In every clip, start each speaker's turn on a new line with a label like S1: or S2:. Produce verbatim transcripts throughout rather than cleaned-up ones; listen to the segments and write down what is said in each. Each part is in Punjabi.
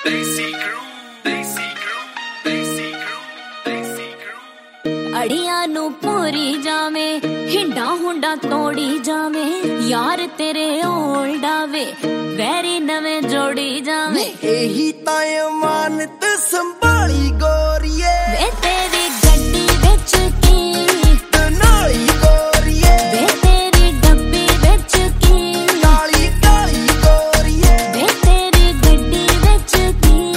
S1: ਅੜੀਆਂ ਨੂੰ ਪੂਰੀ ਜਾਵੇਂ ਹਿੰਡਾ ਹੁੰਡਾ ਤੋੜੀ ਜਾਵੇਂ ਯਾਰ ਤੇਰੇ ਓਲਡਾ ਵੇ ਵੈਰੀ ਨਵੇਂ ਜੋੜੀ ਜਾਵੇਂ
S2: ਇਹੀ ਤਾਂ ਅਮਾਨਤ ਸੰਭਾਲੀ ਗੋਰੀਏ
S1: ਵੇ ਤੇਰੀ ਗੱਡੀ ਵਿੱਚ ਕੀ
S2: ਨਾਲੀ ਗੋਰੀਏ
S1: ਵੇ ਤੇਰੀ ਡੱਬੀ ਵਿੱਚ ਕੀ
S2: ਕਾਲੀ ਕਾਲੀ ਗੋਰੀਏ
S1: ਵੇ ਤੇਰੀ ਗੱਡੀ ਵਿੱਚ ਕੀ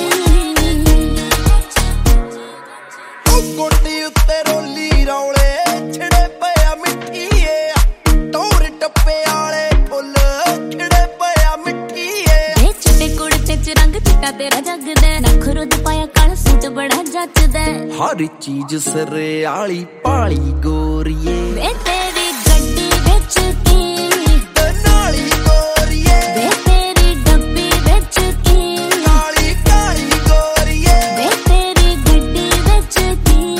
S2: ਉਹ ਗੋਡੀ ਉੱਤੇ ਰੋਲੀ ਰੌਲੇ ਛਿੜੇ ਪਿਆ ਮਿੱਠੀਏ ਟੋਰ ਟੱਪੇ ਵਾਲੇ ਫੁੱਲ ਖਿੜੇ ਪਿਆ ਮਿੱਠੀਏ
S1: ਵੇ ਚਿੱਟੇ ਕੁੜਤੇ ਚ ਰੰਗ ਚਿੱਟਾ ਤੇਰਾ ਜਗਦਾ ਨਖਰੋ ਦੀ ਪਾਇਆ ਕਾਲਾ ਸੂਟ ਬੜਾ ਜੱਚਦਾ
S2: ਹਰ ਚੀਜ਼ ਸਰਿਆਲੀ ਪਾਲੀ ਗੋਰੀਏ
S1: ਵੇ ਤੇਰੀ ਗੱਡੀ ਵਿੱਚ ਕੀ
S2: ਨਾਲੀ ਗੋਰੀਏ
S1: ਵੇ ਤੇਰੀ ਡੱਬੀ ਵਿੱਚ ਕੀ
S2: ਕਾਲੀ ਕਾਲੀ ਗੋਰੀਏ
S1: ਵੇ ਤੇਰੀ ਗੱਡੀ ਵਿੱਚ ਕੀ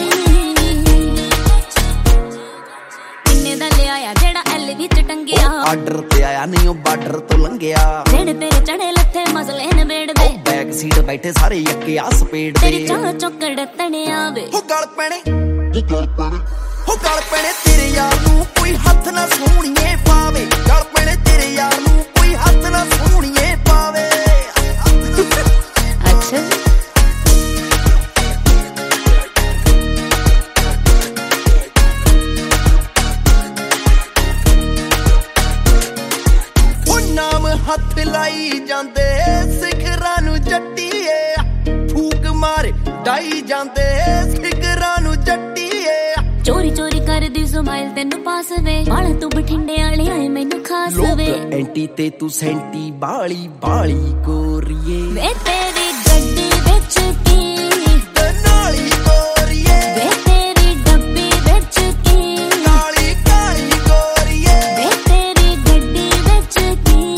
S1: ਕਿੰਨੇ ਦਾ ਲਿਆਇਆ ਜਿਹੜਾ ਐਲ ਵਿੱਚ ਟੰਗਿਆ
S2: ਆਰਡਰ ਤੇ ਆਇਆ ਨਹੀਂ ਉਹ ਬਾਰਡਰ ਤੋਂ ਲੰਘਿਆ
S1: ਜਿਹੜੇ ਤੇਰੇ ਚੜੇ ਲੱਥੇ ਮਸਲੇ ਨਵੇੜਦੇ
S2: ਉਹ ਬੈਕ ਸੀਟ ਬੈਠੇ ਸਾਰੇ ਯੱਕੇ ਆ ਸਪੀਡ
S1: ਤੇਰੀ
S2: ਤੇ
S1: ਚਾਹ ਚੋਕੜ ਤਣਿਆ ਵੇ
S2: ਹੋ ਗਲ ਪੈਣੇ ਹੋ ਗਲ ਪੈਣੇ ਹੋ ਗਲ ਪੈਣੇ ਤੇਰੇ ਯਾਰ ਨੂੰ ਕੋਈ ਹੱਥ ਨਾ ਸੋਹਣੀਏ ਪਾਵੇ ਗਲ ਪੈਣੇ ਤੇਰੇ ਯਾਰ ਨੂੰ ਕੋਈ ਹੱਥ ਨਾ ਸੋਹਣੀਏ ਪਾਵੇ
S1: ਅੱਛਾ ਜੀ
S2: ਨਾਮ ਹੱਥ ਲਾਈ ਜਾਂਦੇ ਸਿਖਰਾਂ ਨੂੰ ਜੱਟੀਏ ਫੂਕ ਮਾਰੇ ਡਾਈ ਜਾਂਦੇ ਸਿਖਰਾਂ ਨੂੰ ਜੱਟੀਏ
S1: ਚੋਰੀ ਚੋਰੀ ਕਰਦੀ ਸਮਾਈਲ ਤੈਨੂੰ ਪਾਸ ਵੇ ਵਾਲਾ ਤੂੰ ਬਠਿੰਡੇ ਵਾਲੀ ਆਏ ਮੈਨੂੰ ਖਾਸ ਵੇ
S2: ਲੋਕ ਐਂਟੀ ਤੇ ਤੂੰ ਸੈਂਟੀ ਬਾਲੀ ਬਾਲੀ ਗੋਰੀਏ
S1: ਵੇ ਤੇਰੀ ਗੱਡੀ ਵਿੱਚ ਕੀ
S2: ਨਾਲੀ ਗੋਰੀਏ
S1: ਵੇ ਤੇਰੀ ਡੱਬੀ ਵਿੱਚ ਕੀ
S2: ਕਾਲੀ ਕਾਲੀ ਗੋਰੀਏ
S1: ਵੇ ਤੇਰੀ ਗੱਡੀ ਵਿੱਚ ਕੀ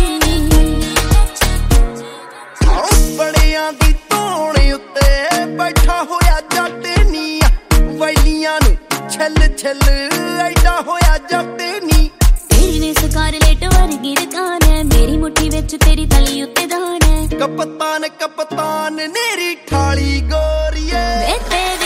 S2: ਬੜਿਆਂ ਦੀ ਧੌਣ ਉੱਤੇ ਬੈਠਾ ਹੋਇਆ ਜੱਟ ਨੀ ਵੈਲੀਆਂ ਨੂੰ ਛੱਲ ਛੱਲ ਐਡਾ ਹੋਇਆ ਜੱਟ ਨੀ
S1: ਤੇਰੀ ਨੇ ਸਕਾਰਲੇਟ ਵਰਗੀ ਦੁਕਾਨ ਹੈ ਮੇਰੀ ਮੁੱਠੀ ਵਿੱਚ ਤੇਰੀ ਤਲੀ ਉੱਤੇ ਦਾਣ ਹੈ
S2: ਕਪਤਾਨ ਕਪਤਾਨ ਨੇਰੀ ਠਾਲੀ ਗੋਰੀਏ
S1: ਵੇ ਤੇਰੀ